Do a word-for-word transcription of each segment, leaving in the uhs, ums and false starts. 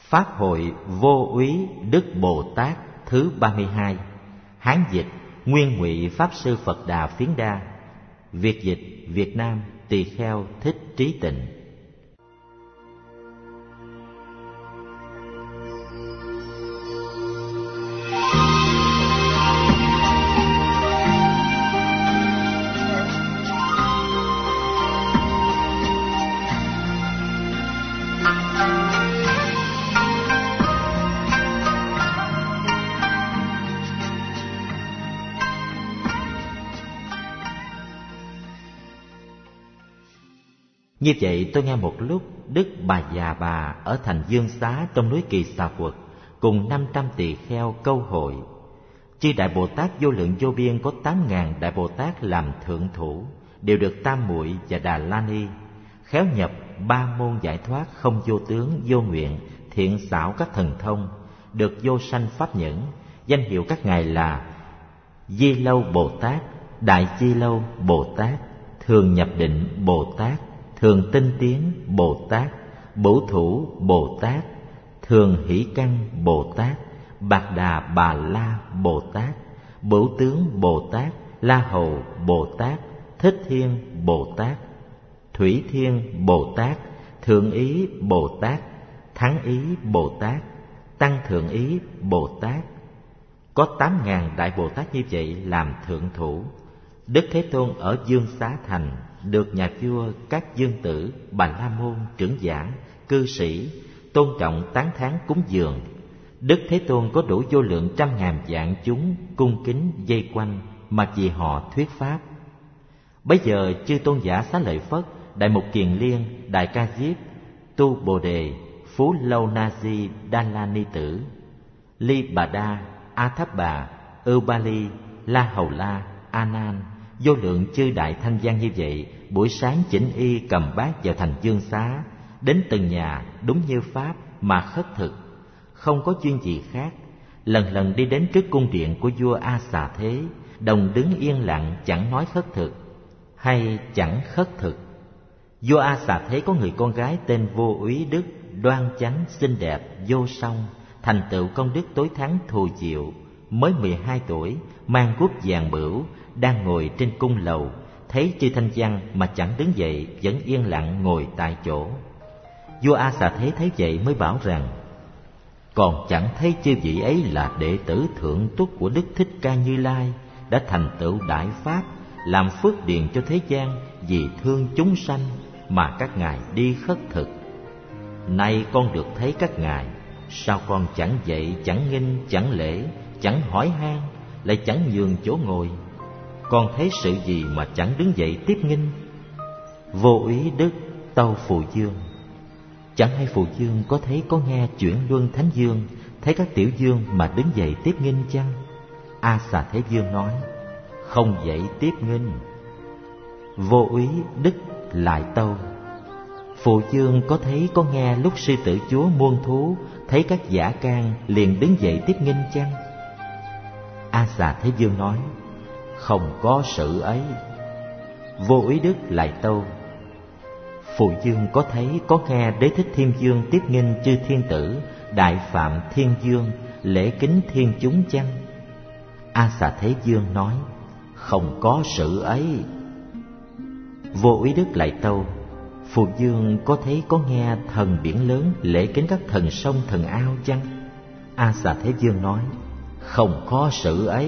Pháp hội Vô Úy Đức Bồ Tát thứ ba mươi hai. Hán dịch Nguyên Ngụy Pháp Sư Phật Đà Phiến Đa. Việt dịch Việt Nam Tỳ Kheo Thích Trí Tịnh. Như vậy tôi nghe một lúc Đức Bà Già Bà ở thành Dương Xá trong núi Kỳ Xà Quật cùng năm trăm tỳ kheo câu hội. Chư Đại Bồ Tát vô lượng vô biên có tám ngàn Đại Bồ Tát làm thượng thủ, đều được Tam Muội và Đà La Ni, khéo nhập ba môn giải thoát không vô tướng vô nguyện, thiện xảo các thần thông, được vô sanh pháp nhẫn. Danh hiệu các ngài là Di Lâu Bồ Tát, Đại Di Lâu Bồ Tát, Thường Nhập Định Bồ Tát, Thường Tinh Tiến Bồ Tát, Bửu Thủ Bồ Tát, Thường Hỷ Căn Bồ Tát, Bạc Đà Bà La Bồ Tát, Bửu Tướng Bồ Tát, La Hầu Bồ Tát, Thích Thiên Bồ Tát, Thủy Thiên Bồ Tát, Thượng Ý Bồ Tát, Thắng Ý Bồ Tát, Tăng Thượng Ý Bồ Tát. Có tám ngàn Đại Bồ Tát như vậy làm thượng thủ. Đức Thế Tôn ở Dương Xá Thành được nhà vua, các dương tử, Bà La Môn, trưởng giả, cư sĩ tôn trọng tán thán cúng dường. Đức Thế Tôn có đủ vô lượng trăm ngàn vạn chúng cung kính vây quanh mà vì họ thuyết pháp. Bấy giờ chư tôn giả Xá Lợi Phất, Đại Mục Kiền Liên, Đại Ca Diếp, Tu Bồ Đề, Phú Lâu Na Di Đa La Ni Tử, Ly Bà Đa, A Tháp Bà, Ưu Ba Ly, La Hầu La, A Nan, vô lượng chư đại thanh văn như vậy, buổi sáng chỉnh y cầm bát vào thành Dương Xá, đến từng nhà đúng như pháp mà khất thực, không có chuyên gì khác. Lần lần đi đến trước cung điện của vua A Xà Thế, đồng đứng yên lặng chẳng nói khất thực hay chẳng khất thực. Vua A Xà Thế có người con gái tên Vô Úy Đức, đoan chánh xinh đẹp vô song, thành tựu công đức tối thắng thù diệu, mới mười hai tuổi, mang guốc vàng bửu, đang ngồi trên cung lầu, thấy chư thanh văn mà chẳng đứng dậy, vẫn yên lặng ngồi tại chỗ. Vua A Xà Thế thấy vậy mới bảo rằng: còn chẳng thấy chư vị ấy là đệ tử thượng túc của Đức Thích Ca Như Lai, đã thành tựu đại pháp, làm phước điền cho thế gian, vì thương chúng sanh mà các ngài đi khất thực. Nay con được thấy các ngài, sao con chẳng dậy, chẳng nghinh, chẳng lễ, chẳng hỏi han, lại chẳng nhường chỗ ngồi? Con thấy sự gì mà chẳng đứng dậy tiếp nghinh? Vô Úy Đức tâu Phù Dương: chẳng hay Phù Dương có thấy có nghe chuyển luân thánh dương, thấy các tiểu dương mà đứng dậy tiếp nghinh chăng? A Xà Thế Dương nói: không dậy tiếp nghinh. Vô Úy Đức lại tâu: Phù Dương có thấy có nghe lúc sư tử chúa muôn thú, thấy các giả can liền đứng dậy tiếp nghinh chăng? A Xà Thế Dương nói: không có sự ấy. Vô Úy Đức lại tâu: Phù Dương có thấy có nghe Đế Thích Thiên Dương tiếp nghinh chư thiên tử, đại phạm thiên dương, lễ kính thiên chúng chăng? A Xà Thế Dương nói: không có sự ấy. Vô Úy Đức lại tâu: Phù Dương có thấy có nghe thần biển lớn lễ kính các thần sông thần ao chăng? A Xà Thế Dương nói: không có sự ấy.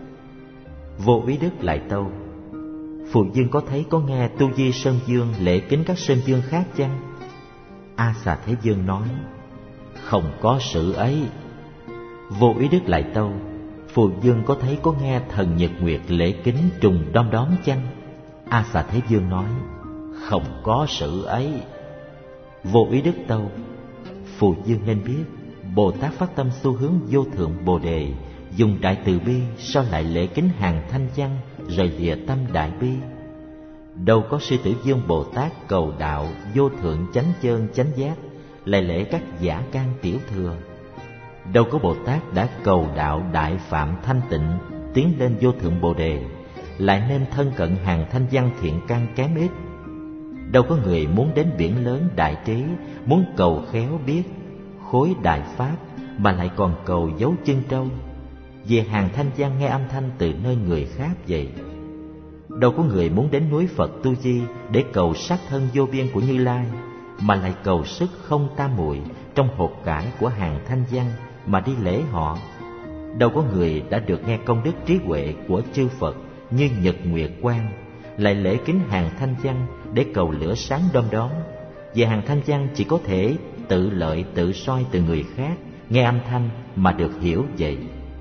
Vô Úy Đức lại tâu: Phù Dương có thấy có nghe Tu Di Sơn Dương lễ kính các sơn dương khác chăng? A Xà Thế Dương nói: không có sự ấy. Vô Úy Đức lại tâu: Phù Dương có thấy có nghe thần Nhật Nguyệt lễ kính trùng đom đóm chăng? A Xà Thế Dương nói: không có sự ấy. Vô Úy Đức tâu: Phù Dương nên biết, Bồ Tát phát tâm xu hướng vô thượng Bồ Đề, dùng đại từ bi sao lại lễ kính hàng thanh văn, rời lìa tâm đại bi? Đâu có sư tử Dương Bồ Tát cầu đạo vô thượng chánh chơn chánh giác, lại lễ các giả can tiểu thừa? Đâu có Bồ Tát đã cầu đạo đại phạm thanh tịnh, tiến lên vô thượng Bồ Đề, lại nên thân cận hàng thanh văn thiện căn kém ít? Đâu có người muốn đến biển lớn đại trí, muốn cầu khéo biết khối đại pháp mà lại còn cầu dấu chân trâu? Vì hàng thanh văn nghe âm thanh từ nơi người khác vậy. Đâu có người muốn đến núi Phật Tu Di để cầu sắc thân vô biên của Như Lai, mà lại cầu sức không tam muội trong hột cải của hàng thanh văn mà đi lễ họ. Đâu có người đã được nghe công đức trí huệ của chư Phật như Nhật Nguyệt Quang lại lễ kính hàng thanh văn để cầu lửa sáng đom đóm. Vì hàng thanh văn chỉ có thể tự lợi tự soi từ người khác nghe âm thanh mà được hiểu vậy.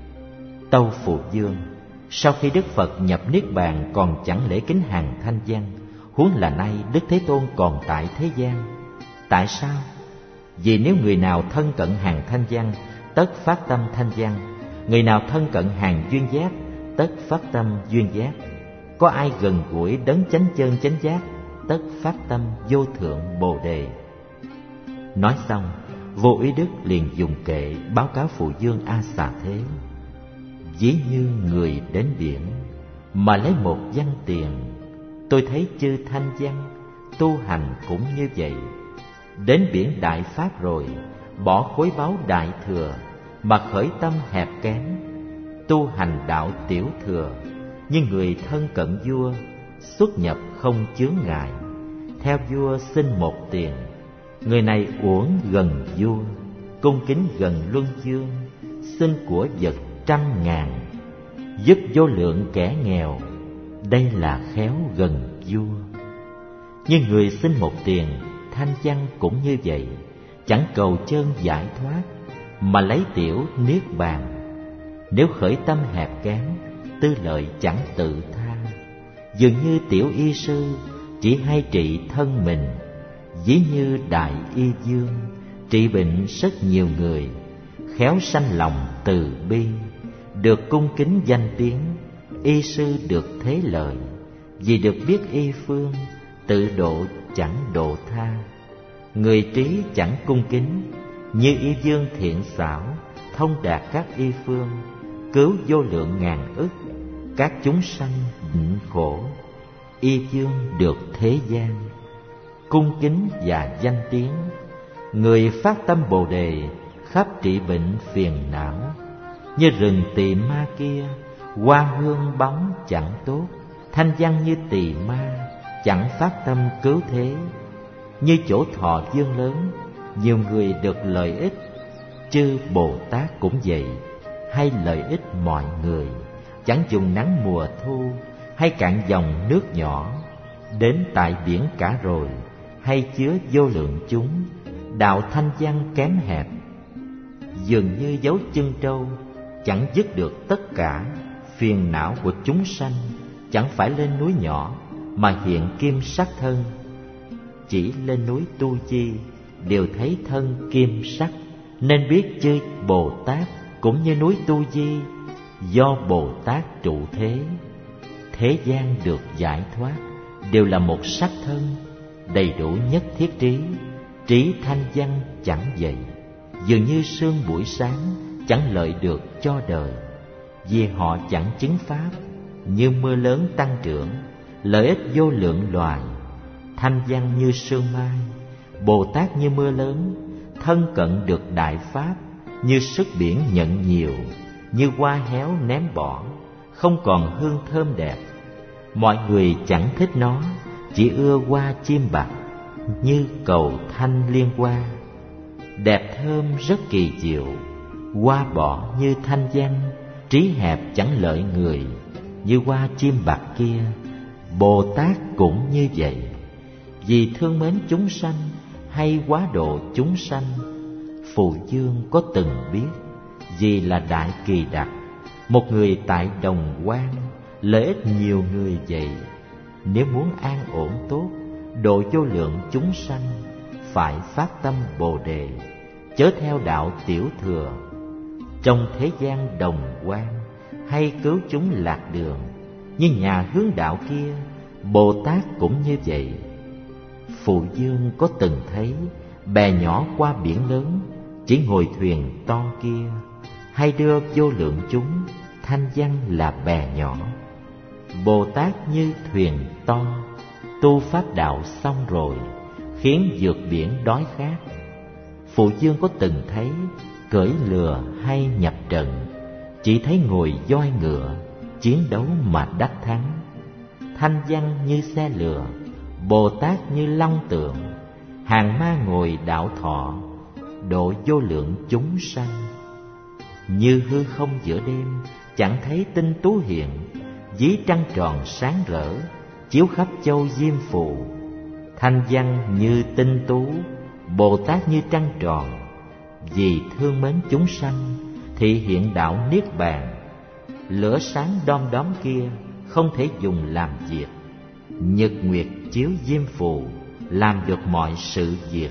Tâu Phụ Dương, sau khi Đức Phật nhập Niết Bàn còn chẳng lễ kính hàng thanh văn, huống là nay Đức Thế Tôn còn tại thế gian. Tại sao? Vì nếu người nào thân cận hàng thanh văn, tất phát tâm thanh văn; người nào thân cận hàng duyên giác, tất phát tâm duyên giác. Có ai gần gũi đấng chánh chân chánh giác, tất phát tâm vô thượng Bồ Đề. Nói xong, Vô Ý Đức liền dùng kệ báo cáo Phụ Dương A Xà Thế: ví như người đến biển mà lấy một văn tiền, tôi thấy chư thanh văn tu hành cũng như vậy. Đến biển đại pháp rồi, bỏ khối báu đại thừa mà khởi tâm hẹp kém, tu hành đạo tiểu thừa. Như người thân cận vua, xuất nhập không chướng ngại, theo vua xin một tiền. Người này uổng gần vua, cung kính gần luân dương, xin của vật trăm ngàn, giúp vô lượng kẻ nghèo. Đây là khéo gần vua. Như người xin một tiền, thanh văn cũng như vậy, chẳng cầu chân giải thoát mà lấy tiểu niết bàn. Nếu khởi tâm hẹp kém, tư lợi chẳng tự tha. Dường như tiểu y sư chỉ hay trị thân mình, ví như đại y dương trị bệnh rất nhiều người. Khéo sanh lòng từ bi, được cung kính danh tiếng. Y sư được thế lợi, vì được biết y phương, tự độ chẳng độ tha. Người trí chẳng cung kính, như y dương thiện xảo, thông đạt các y phương, cứu vô lượng ngàn ức các chúng sanh bệnh khổ. Y dương được thế gian, cung kính và danh tiếng. Người phát tâm Bồ Đề, khắp trị bệnh phiền não. Như rừng tỳ ma kia, hoa hương bóng chẳng tốt, thanh văn như tỳ ma, chẳng phát tâm cứu thế. Như chỗ thọ dương lớn, nhiều người được lợi ích. Chư Bồ Tát cũng vậy, hay lợi ích mọi người. Chẳng dùng nắng mùa thu, hay cạn dòng nước nhỏ. Đến tại biển cả rồi, hay chứa vô lượng chúng. Đạo thanh văn kém hẹp, dường như dấu chân trâu, chẳng dứt được tất cả phiền não của chúng sanh. Chẳng phải lên núi nhỏ mà hiện kim sắc thân, chỉ lên núi Tu Di đều thấy thân kim sắc. Nên biết chư Bồ Tát cũng như núi Tu Di, do Bồ Tát trụ thế. Thế gian được giải thoát đều là một sắc thân, đầy đủ nhất thiết trí. Trí thanh văn chẳng vậy, dường như sương buổi sáng, chẳng lợi được cho đời. Vì họ chẳng chứng pháp, như mưa lớn tăng trưởng, lợi ích vô lượng loài. Thanh văn như sương mai, Bồ Tát như mưa lớn, thân cận được đại pháp. Như sức biển nhận nhiều, như hoa héo ném bỏ, không còn hương thơm đẹp. Mọi người chẳng thích nó, chỉ ưa hoa chim bạc, như cầu thanh liên hoa. Đẹp thơm rất kỳ diệu, hoa bỏ như thanh văn. Trí hẹp chẳng lợi người, như hoa chim bạc kia. Bồ Tát cũng như vậy, vì thương mến chúng sanh, hay quá độ chúng sanh. Phụ Dương có từng biết, vì là đại kỳ đặc, một người tại Đồng Quan, lợi ích nhiều người vậy. Nếu muốn an ổn tốt, độ vô lượng chúng sanh, phải phát tâm Bồ Đề, chớ theo đạo tiểu thừa. Trong thế gian Đồng Quan, hay cứu chúng lạc đường, như nhà hướng đạo kia. Bồ Tát cũng như vậy. Phụ Dương có từng thấy bè nhỏ qua biển lớn, chỉ ngồi thuyền to kia, hay đưa vô lượng chúng. Thanh văn là bè nhỏ, Bồ Tát như thuyền to. Tu pháp đạo xong rồi, khiến vượt biển đói khát. Phụ Dương có từng thấy cưỡi lừa hay nhập trận, chỉ thấy ngồi voi ngựa, chiến đấu mà đắc thắng. Thanh văn như xe lừa, Bồ Tát như long tượng, hàng ma ngồi đạo thọ, độ vô lượng chúng sanh. Như hư không giữa đêm, chẳng thấy tinh tú hiện, ví trăng tròn sáng rỡ, chiếu khắp châu diêm phù. Thanh văn như tinh tú, Bồ Tát như trăng tròn, vì thương mến chúng sanh, thị hiện đạo niết bàn. Lửa sáng đom đóm kia, không thể dùng làm việc. Nhật nguyệt chiếu diêm phù, làm được mọi sự việc.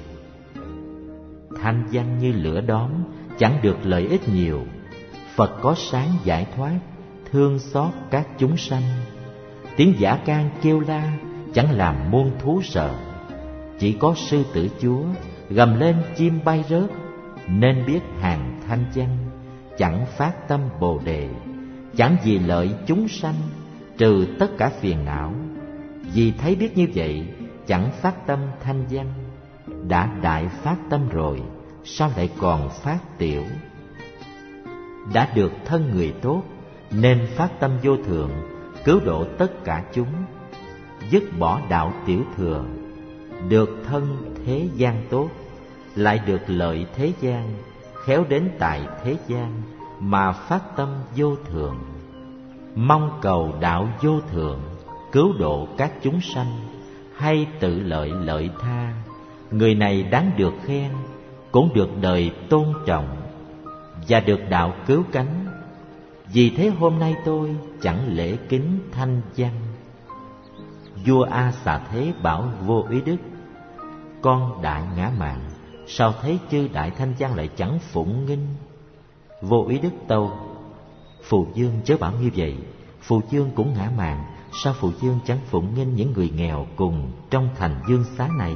Thanh văn như lửa đóm, chẳng được lợi ích nhiều. Phật có sáng giải thoát, thương xót các chúng sanh. Tiếng dã can kêu la, chẳng làm muôn thú sợ. Chỉ có sư tử chúa, gầm lên chim bay rớt. Nên biết hàng thanh văn, chẳng phát tâm bồ đề, chẳng vì lợi chúng sanh, trừ tất cả phiền não. Vì thấy biết như vậy, chẳng phát tâm thanh văn. Đã đại phát tâm rồi, sao lại còn phát tiểu? Đã được thân người tốt, nên phát tâm vô thượng, cứu độ tất cả chúng. Dứt bỏ đạo tiểu thừa, được thân thế gian tốt, lại được lợi thế gian, khéo đến tại thế gian, mà phát tâm vô thượng. Mong cầu đạo vô thượng, cứu độ các chúng sanh, hay tự lợi lợi tha. Người này đáng được khen, cũng được đời tôn trọng, và được đạo cứu cánh. Vì thế hôm nay tôi chẳng lễ kính thanh văn. Vua A Xà Thế bảo Vô Úy Đức: con đại ngã mạn, sao thấy chư đại thanh văn lại chẳng phụng nghinh? Vô Úy Đức tâu: Phù Dương chớ bảo như vậy. Phù Dương cũng ngã mạn, sao Phù Dương chẳng phụng nghinh những người nghèo cùng trong thành Dương Xá này?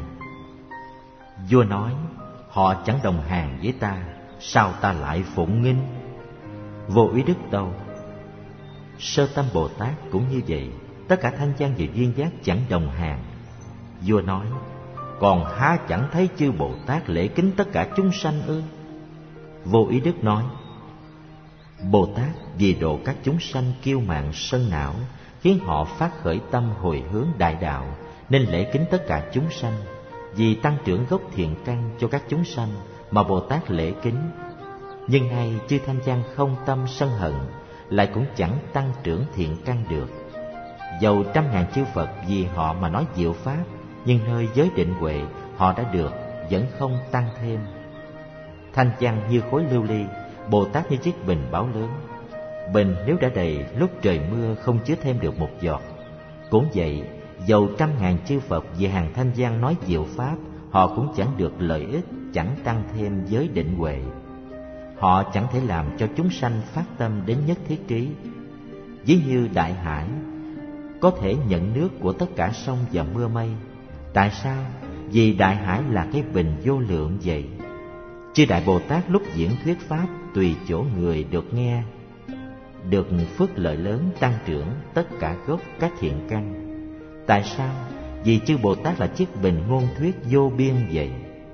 Vua nói: họ chẳng đồng hàng với ta, sao ta lại phụng nghinh? Vô Úy Đức tâu: Sơ Tâm Bồ Tát cũng như vậy, tất cả thanh văn và duyên giác chẳng đồng hàng. Vua nói: còn há chẳng thấy chư Bồ Tát lễ kính tất cả chúng sanh ư? Vô Úy Đức nói: Bồ Tát vì độ các chúng sanh kiêu mạn sân não, khiến họ phát khởi tâm hồi hướng đại đạo, nên lễ kính tất cả chúng sanh. Vì tăng trưởng gốc thiện căn cho các chúng sanh mà Bồ Tát lễ kính. Nhưng nay chư thanh văn không tâm sân hận, lại cũng chẳng tăng trưởng thiện căn được. Dầu trăm ngàn chư Phật vì họ mà nói diệu pháp, nhưng nơi giới định huệ họ đã được, vẫn không tăng thêm. Thanh văn như khối lưu ly, Bồ Tát như chiếc bình báo lớn. Bình nếu đã đầy, lúc trời mưa không chứa thêm được một giọt. Cũng vậy, dầu trăm ngàn chư Phật vì hàng thanh văn nói diệu pháp, họ cũng chẳng được lợi ích, chẳng tăng thêm giới định huệ. Họ chẳng thể làm cho chúng sanh phát tâm đến nhất thiết trí. Ví như đại hải có thể nhận nước của tất cả sông và mưa mây. Tại sao? Vì đại hải là cái bình vô lượng vậy. Chư Đại Bồ Tát lúc diễn thuyết pháp, tùy chỗ người được nghe, được phước lợi lớn tăng trưởng tất cả gốc các thiện căn. Tại sao? Vì chư Bồ Tát là chiếc bình ngôn thuyết vô biên vậy.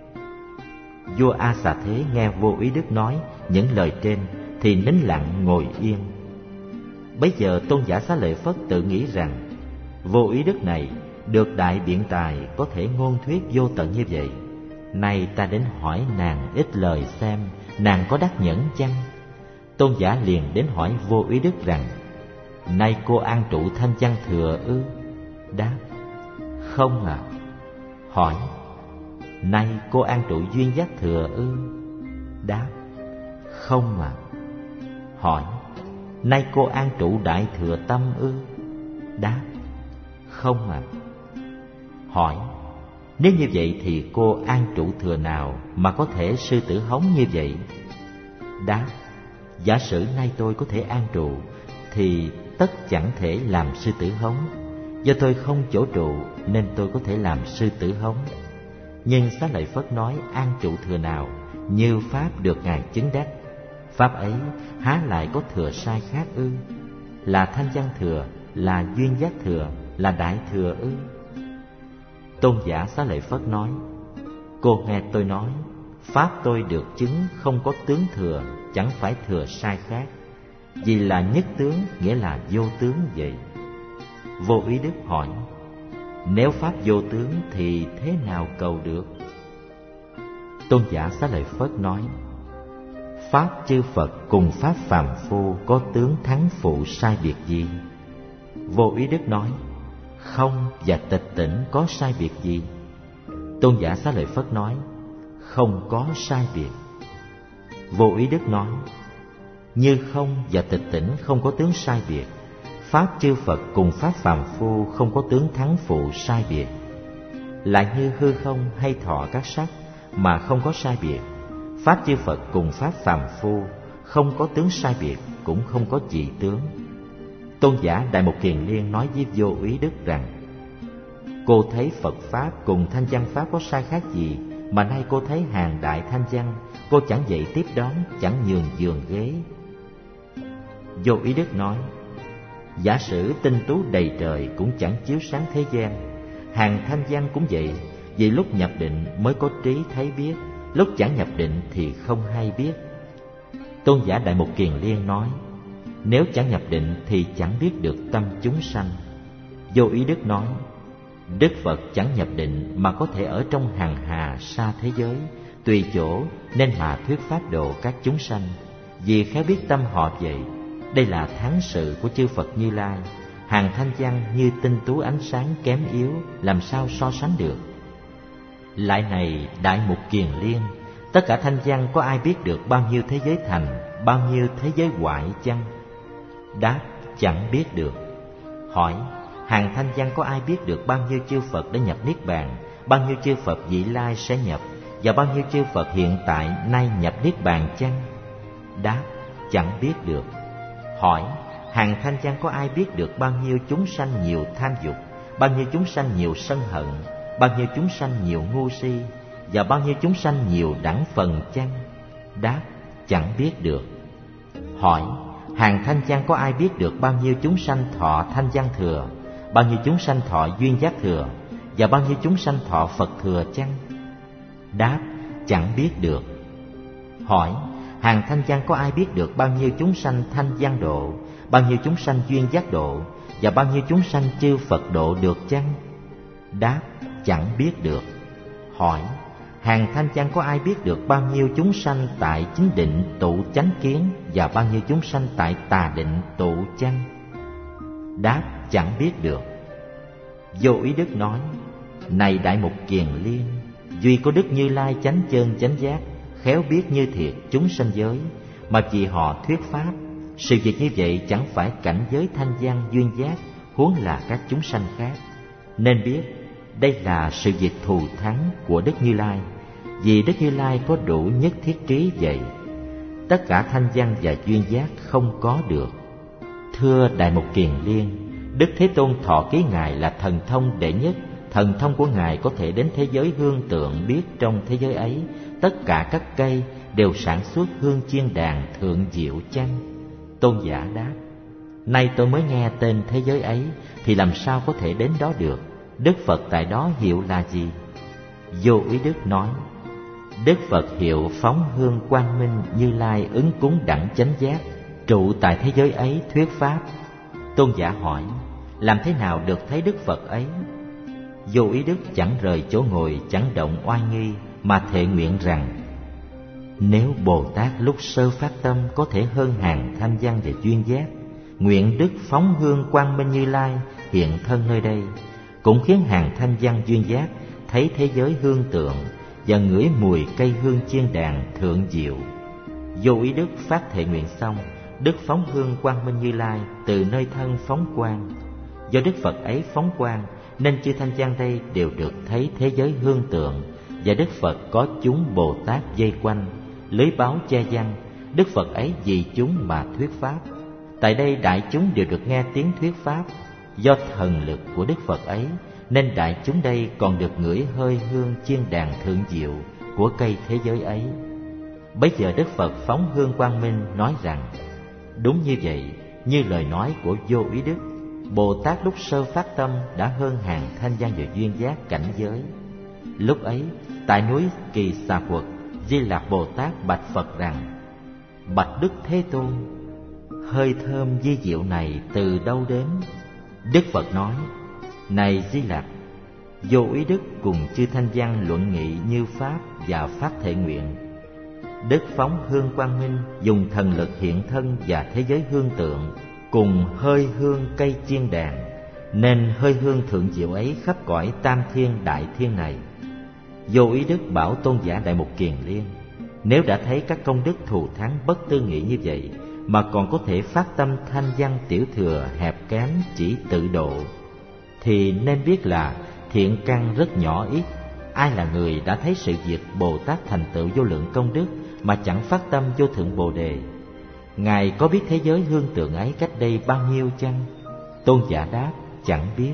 Vua A Xà Thế nghe Vô Úy Đức nói những lời trên thì nín lặng ngồi yên. Bấy giờ tôn giả Xá Lợi Phất tự nghĩ rằng Vô Úy Đức này được đại biện tài, có thể ngôn thuyết vô tận như vậy. Nay ta đến hỏi nàng ít lời xem nàng có đắc nhẫn chăng? Tôn giả liền đến hỏi Vô Úy Đức rằng: nay cô an trụ thanh văn thừa ư? Đáp: không ạ. À. Hỏi: nay cô an trụ duyên giác thừa ư? Đáp: không ạ. À. Hỏi: nay cô an trụ đại thừa tâm ư? Đáp: không ạ. À. Hỏi: nếu như vậy thì cô an trụ thừa nào mà có thể sư tử hống như vậy? Đáp: giả sử nay tôi có thể an trụ thì tất chẳng thể làm sư tử hống. Do tôi không chỗ trụ nên tôi có thể làm sư tử hống. Nhưng Xá Lợi Phất nói an trụ thừa nào như pháp được ngài chứng đắc. Pháp ấy há lại có thừa sai khác ư? Là thanh văn thừa, là duyên giác thừa, là đại thừa ư? Tôn giả Xá Lợi Phất nói: cô nghe tôi nói, pháp tôi được chứng không có tướng thừa, chẳng phải thừa sai khác. Vì là nhất tướng, nghĩa là vô tướng vậy. Vô Ý Đức hỏi: nếu pháp vô tướng thì thế nào cầu được? Tôn giả Xá Lợi Phất nói: pháp chư Phật cùng pháp phàm phu có tướng thắng phụ sai biệt gì? Vô Ý Đức nói: không và tịch tỉnh có sai biệt gì? Tôn giả Xá Lợi Phất nói: không có sai biệt. Vô Ý Đức nói: như không và tịch tỉnh không có tướng sai biệt, pháp chư Phật cùng pháp phàm phu không có tướng thắng phụ sai biệt. Lại như hư không hay thọ các sắc mà không có sai biệt, pháp chư Phật cùng pháp phàm phu không có tướng sai biệt, cũng không có dị tướng. Tôn giả Đại Mục Kiền Liên nói với Vô Ý Đức rằng: cô thấy Phật pháp cùng thanh văn pháp có sai khác gì mà nay cô thấy hàng đại thanh văn, cô chẳng dậy tiếp đón, chẳng nhường giường ghế. Vô Ý Đức nói: giả sử tinh tú đầy trời cũng chẳng chiếu sáng thế gian, hàng thanh văn cũng vậy. Vì lúc nhập định mới có trí thấy biết, lúc chẳng nhập định thì không hay biết. Tôn giả Đại Mục Kiền Liên nói: nếu chẳng nhập định thì chẳng biết được tâm chúng sanh. Vô Ý Đức nói: Đức Phật chẳng nhập định mà có thể ở trong hằng hà xa thế giới, tùy chỗ nên mà thuyết pháp độ các chúng sanh. Vì khéo biết tâm họ vậy. Đây là thắng sự của chư Phật Như Lai. Hàng thanh văn như tinh tú ánh sáng kém yếu, làm sao so sánh được? Lại này Đại Mục Kiền Liên, tất cả thanh văn có ai biết được bao nhiêu thế giới thành, bao nhiêu thế giới hoại chăng? Đáp: chẳng biết được. Hỏi: hàng thanh văn có ai biết được bao nhiêu chư Phật đã nhập Niết Bàn, bao nhiêu chư Phật vị lai sẽ nhập, và bao nhiêu chư Phật hiện tại nay nhập Niết Bàn chăng? Đáp: chẳng biết được. Hỏi: hàng thanh văn có ai biết được bao nhiêu chúng sanh nhiều tham dục, bao nhiêu chúng sanh nhiều sân hận, bao nhiêu chúng sanh nhiều ngu si, và bao nhiêu chúng sanh nhiều đẳng phần chăng? Đáp: chẳng biết được. Hỏi: hàng thanh văn có ai biết được bao nhiêu chúng sanh thọ thanh văn thừa, bao nhiêu chúng sanh thọ duyên giác thừa, và bao nhiêu chúng sanh thọ Phật thừa chăng? Đáp: chẳng biết được. Hỏi: hàng thanh văn có ai biết được bao nhiêu chúng sanh thanh văn độ, bao nhiêu chúng sanh duyên giác độ, và bao nhiêu chúng sanh chư Phật độ được chăng? Đáp: chẳng biết được. Hỏi: hàng thanh văn có ai biết được bao nhiêu chúng sanh tại chính định tụ chánh kiến, và bao nhiêu chúng sanh tại tà định tụ chăng? Đáp: chẳng biết được. Vô Ý Đức nói: này Đại Mục Kiền Liên, duy có Đức Như Lai chánh chân chánh giác, khéo biết như thiệt chúng sanh giới, mà vì họ thuyết pháp. Sự việc như vậy chẳng phải cảnh giới thanh văn duyên giác, huống là các chúng sanh khác. Nên biết đây là sự việc thù thắng của Đức Như Lai, vì Đức Như Lai có đủ nhất thiết trí vậy. Tất cả thanh văn và duyên giác không có được. Thưa Đại Mục Kiền Liên, Đức Thế Tôn thọ ký Ngài là thần thông đệ nhất. Thần thông của Ngài có thể đến thế giới hương tượng, biết trong thế giới ấy tất cả các cây đều sản xuất hương chiên đàn thượng diệu chăng? Tôn giả đáp: nay tôi mới nghe tên thế giới ấy, thì làm sao có thể đến đó được? Đức Phật tại đó hiệu là gì? Vô Ý Đức nói: Đức Phật hiệu phóng hương quang minh Như Lai ứng cúng đẳng chánh giác, trụ tại thế giới ấy thuyết pháp. Tôn giả hỏi: làm thế nào được thấy Đức Phật ấy? Vô Ý Đức chẳng rời chỗ ngồi, chẳng động oai nghi, mà thệ nguyện rằng: nếu Bồ Tát lúc sơ phát tâm có thể hơn hàng thanh văn và duyên giác, nguyện Đức phóng hương quang minh Như Lai hiện thân nơi đây, cũng khiến hàng thanh văn duyên giác thấy thế giới hương tượng và ngửi mùi cây hương chiên đàn thượng diệu. Vô Ý Đức phát thệ nguyện xong, Đức phóng hương quang minh Như Lai từ nơi thân phóng quang. Do Đức Phật ấy phóng quang nên chư thanh văn đây đều được thấy thế giới hương tượng, và Đức Phật có chúng Bồ Tát vây quanh, lưới báo che chắn. Đức Phật ấy vì chúng mà thuyết pháp. Tại đây đại chúng đều được nghe tiếng thuyết pháp. Do thần lực của Đức Phật ấy nên đại chúng đây còn được ngửi hơi hương chiên đàn thượng diệu của cây thế giới ấy. Bấy giờ Đức Phật phóng hương quang minh nói rằng: đúng như vậy, như lời nói của Vô Ý Đức, Bồ Tát lúc sơ phát tâm đã hơn hàng thanh văn và duyên giác cảnh giới. Lúc ấy tại núi Kỳ Xà Quật, Di Lặc Bồ Tát bạch Phật rằng: Bạch Đức Thế Tôn, hơi thơm vi diệu này từ đâu đến? Đức Phật nói: Này Di Lặc, Vô Ý Đức cùng chư Thanh Văn luận nghị như pháp và phát thệ nguyện. Đức phóng hương quang minh, dùng thần lực hiện thân và thế giới hương tượng, cùng hơi hương cây chiên đàn, nên hơi hương thượng diệu ấy khắp cõi tam thiên đại thiên này. Vô Ý Đức bảo tôn giả Đại Mục Kiền Liên: Nếu đã thấy các công đức thù thắng bất tư nghị như vậy, mà còn có thể phát tâm thanh văn tiểu thừa hẹp kém chỉ tự độ, thì nên biết là thiện căn rất nhỏ ít. Ai là người đã thấy sự việc Bồ Tát thành tựu vô lượng công đức mà chẳng phát tâm vô thượng Bồ Đề? Ngài có biết thế giới hương tượng ấy cách đây bao nhiêu chăng? Tôn giả đáp: Chẳng biết.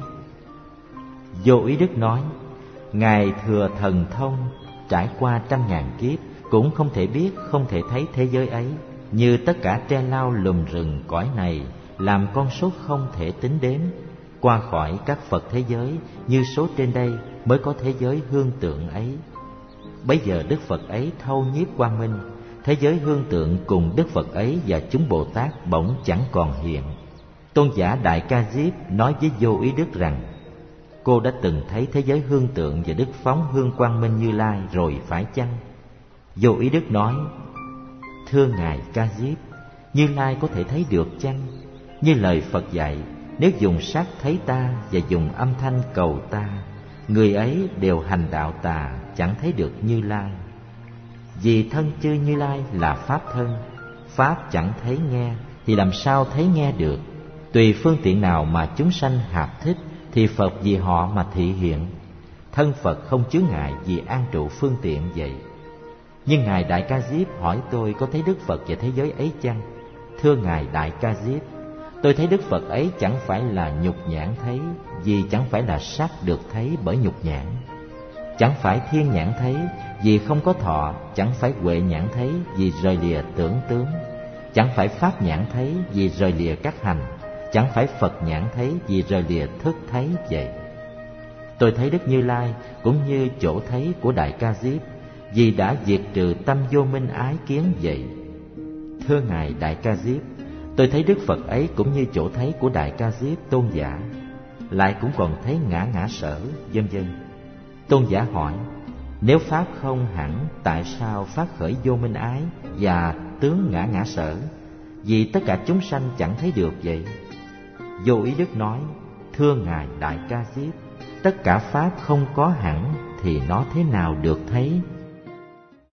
Vô Ý Đức nói: Ngài thừa thần thông, trải qua trăm ngàn kiếp, cũng không thể biết, không thể thấy thế giới ấy. Như tất cả tre lau lùm rừng cõi này, làm con số không thể tính đếm. Qua khỏi các Phật thế giới, như số trên đây, mới có thế giới hương tượng ấy. Bấy giờ Đức Phật ấy thâu nhiếp quang minh, thế giới hương tượng cùng Đức Phật ấy và chúng Bồ Tát bỗng chẳng còn hiện. Tôn giả Đại Ca Diếp nói với Vô Ý Đức rằng: Cô đã từng thấy thế giới hương tượng và Đức phóng hương quang minh Như Lai rồi phải chăng? Vô Ý Đức nói: Thưa Ngài Ca Diếp, Như Lai có thể thấy được chăng? Như lời Phật dạy, nếu dùng sắc thấy ta và dùng âm thanh cầu ta, người ấy đều hành đạo tà, chẳng thấy được Như Lai. Vì thân chư Như Lai là pháp thân, pháp chẳng thấy nghe thì làm sao thấy nghe được? Tùy phương tiện nào mà chúng sanh hạp thích, thì Phật vì họ mà thị hiện. Thân Phật không chướng ngại vì an trụ phương tiện vậy. Nhưng Ngài Đại Ca Diếp hỏi tôi có thấy Đức Phật và thế giới ấy chăng? Thưa Ngài Đại Ca Diếp, tôi thấy Đức Phật ấy chẳng phải là nhục nhãn thấy, vì chẳng phải là sắc được thấy bởi nhục nhãn. Chẳng phải thiên nhãn thấy, vì không có thọ. Chẳng phải huệ nhãn thấy, vì rời lìa tưởng tướng. Chẳng phải pháp nhãn thấy, vì rời lìa các hành. Chẳng phải Phật nhãn thấy, vì rời lìa thức thấy vậy. Tôi thấy Đức Như Lai cũng như chỗ thấy của Đại Ca Diếp, vì đã diệt trừ tâm vô minh ái kiến vậy. Thưa Ngài Đại Ca Diếp, tôi thấy Đức Phật ấy cũng như chỗ thấy của Đại Ca Diếp tôn giả, lại cũng còn thấy ngã ngã sở, vân vân. Tôn giả hỏi: Nếu pháp không hẳn, tại sao phát khởi vô minh ái và tướng ngã ngã sở? Vì tất cả chúng sanh chẳng thấy được vậy. Vô Ý Đức nói: Thưa Ngài Đại Ca Diếp, tất cả pháp không có hẳn thì nó thế nào được thấy?